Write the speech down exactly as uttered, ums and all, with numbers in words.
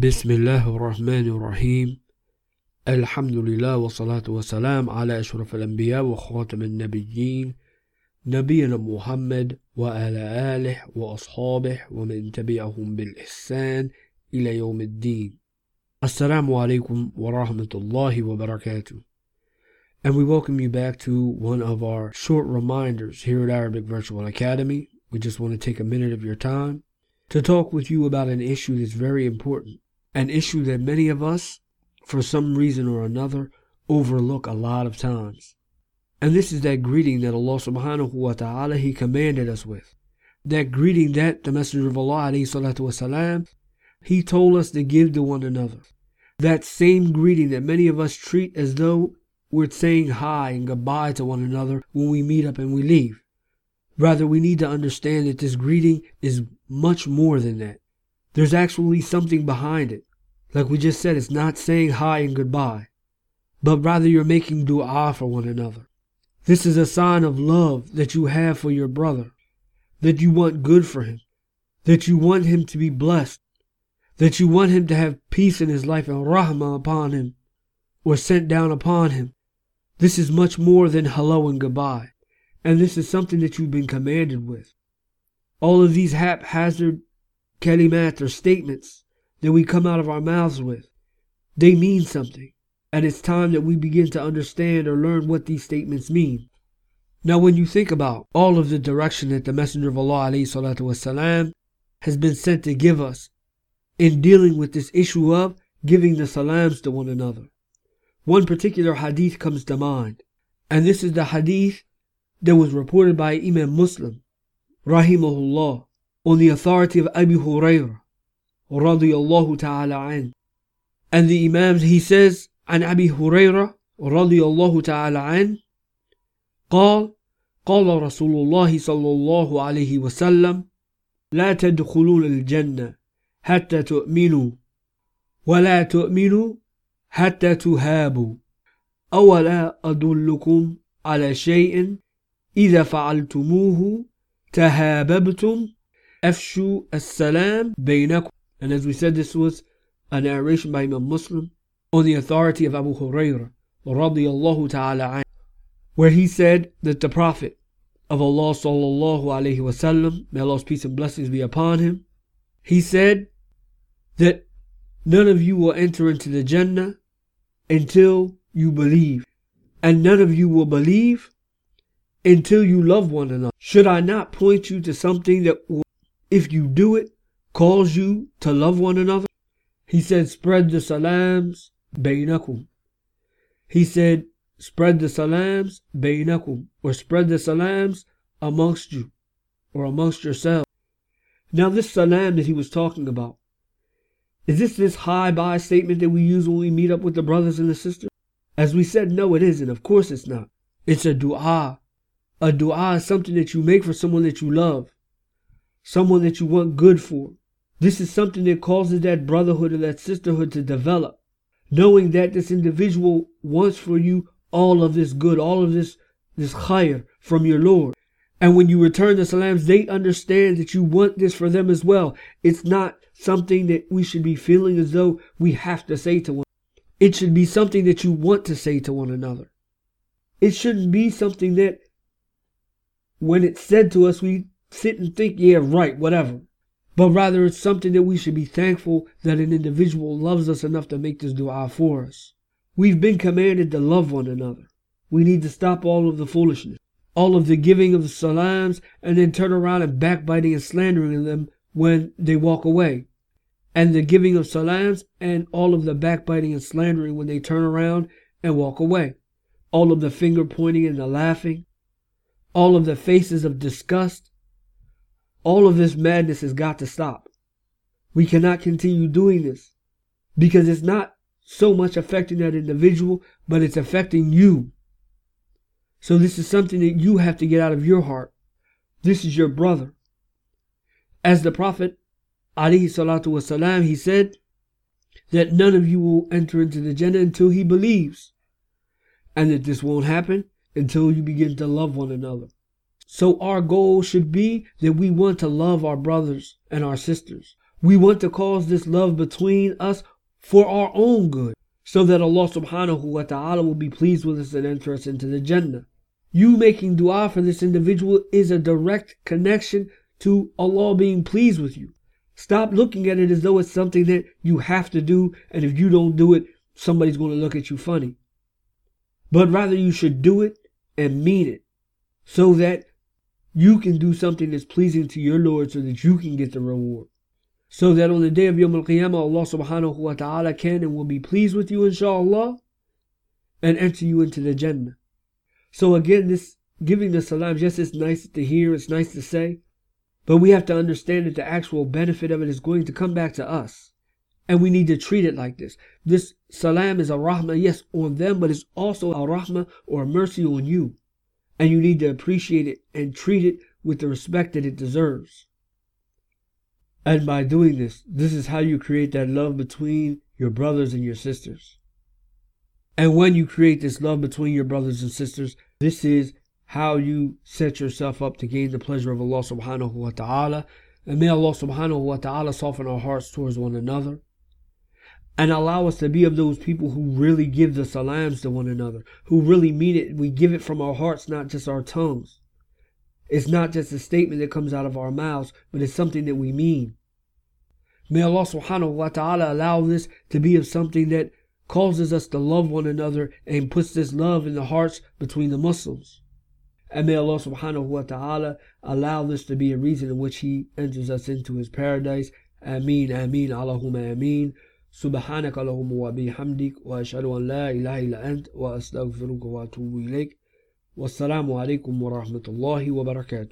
بسم الله الرحمن الرحيم. الحمد لله والصلاة والسلام على أشرف الأنبياء وخاتم النبيين نبينا محمد وعلى آله وأصحابه ومن تبعهم بالإحسان إلى يوم الدين. Assalamu alaikum wa rahmatullahi wa barakatuh. And we welcome you back to one of our short reminders here at Arabic Virtual Academy. We just want to take a minute of your time to talk with you about an issue that's very important. An issue that many of us, for some reason or another, overlook a lot of times. And this is that greeting that Allah subhanahu wa ta'ala, He commanded us with. That greeting that the Messenger of Allah alayhi salatu wasalam, He told us to give to one another. That same greeting that many of us treat as though we're saying hi and goodbye to one another when we meet up and we leave. Rather, we need to understand that this greeting is much more than that. There's actually something behind it. Like we just said, it's not saying hi and goodbye, but rather you're making dua for one another. This is a sign of love that you have for your brother, that you want good for him, that you want him to be blessed, that you want him to have peace in his life and rahmah upon him, or sent down upon him. This is much more than hello and goodbye, and this is something that you've been commanded with. All of these haphazard kalimat or statements that we come out of our mouths with, they mean something, and it's time that we begin to understand or learn what these statements mean. Now, when you think about all of the direction that the Messenger of Allah alayhi salatu wasalam has been sent to give us in dealing with this issue of giving the salams to one another, one particular hadith comes to mind, and this is the hadith that was reported by Imam Muslim, rahimahullah, on the authority of Abu Hurairah, radiyallahu ta'ala an. And the Imam, he says, عن أبي هريرة رضي الله تعالى عنه قال قال رسول الله صلى الله عليه وسلم لا تدخلون الجنة حتى تؤمنوا ولا تؤمنوا حتى تهابوا أولا أدلكم على شيء إذا فعلتموه تهاببتم أفشوا السلام بينكم. And as we said, this was a narration by Imam Muslim on the authority of Abu Hurairah radiyallahu ta'ala anhu, where he said that the Prophet of Allah sallallahu alayhi wasallam, may Allah's peace and blessings be upon him, he said that none of you will enter into the Jannah until you believe, and none of you will believe until you love one another. Should I not point you to something that will, if you do it, cause you to love one another? He said, spread the salams bainakum. He said, spread the salams bainakum, or spread the salams amongst you, or amongst yourselves. Now this salam that he was talking about, is this this hi-bye statement that we use when we meet up with the brothers and the sisters? As we said, no, it isn't. Of course it's not. It's a dua. A dua is something that you make for someone that you love, someone that you want good for. This is something that causes that brotherhood or that sisterhood to develop, knowing that this individual wants for you all of this good, all of this, this khair from your Lord. And when you return the salams, they understand that you want this for them as well. It's not something that we should be feeling as though we have to say to one another. It should be something that you want to say to one another. It shouldn't be something that when it's said to us, we sit and think, yeah, right, whatever. But rather it's something that we should be thankful that an individual loves us enough to make this dua for us. We've been commanded to love one another. We need to stop all of the foolishness, all of the giving of the salams, and then turn around and backbiting and slandering them when they walk away. And the giving of salams and all of the backbiting and slandering when they turn around and walk away. All of the finger pointing and the laughing. All of the faces of disgust. All of this madness has got to stop. We cannot continue doing this because it's not so much affecting that individual, but it's affecting you. So this is something that you have to get out of your heart. This is your brother. As the Prophet alayhi salatu wasalam, he said that none of you will enter into the Jannah until he believes, and that this won't happen until you begin to love one another. So our goal should be that we want to love our brothers and our sisters. We want to cause this love between us for our own good, so that Allah subhanahu wa ta'ala will be pleased with us and enter us into the Jannah. You making dua for this individual is a direct connection to Allah being pleased with you. Stop looking at it as though it's something that you have to do, and if you don't do it, somebody's going to look at you funny. But rather you should do it and mean it, so that you can do something that's pleasing to your Lord, so that you can get the reward. So that on the day of Yawm al-Qiyamah, Allah subhanahu wa ta'ala can and will be pleased with you, inshaAllah, and enter you into the Jannah. So again, this giving the salams, yes, it's nice to hear, it's nice to say, but we have to understand that the actual benefit of it is going to come back to us. And we need to treat it like this. This salam is a rahmah, yes, on them, but it's also a rahmah or a mercy on you. And you need to appreciate it and treat it with the respect that it deserves. And by doing this, this is how you create that love between your brothers and your sisters. And when you create this love between your brothers and sisters, this is how you set yourself up to gain the pleasure of Allah subhanahu wa ta'ala. And may Allah subhanahu wa ta'ala soften our hearts towards one another, and allow us to be of those people who really give the salams to one another, who really mean it. We give it from our hearts, not just our tongues. It's not just a statement that comes out of our mouths, but it's something that we mean. May Allah subhanahu wa ta'ala allow this to be of something that causes us to love one another and puts this love in the hearts between the Muslims. And may Allah subhanahu wa ta'ala allow this to be a reason in which He enters us into His paradise. Ameen, ameen, Allahumma ameen. سبحانك اللهم وبحمدك وأشهد أن لا إله إلا أنت وأستغفرك وأتوب إليك والسلام عليكم ورحمة الله وبركاته.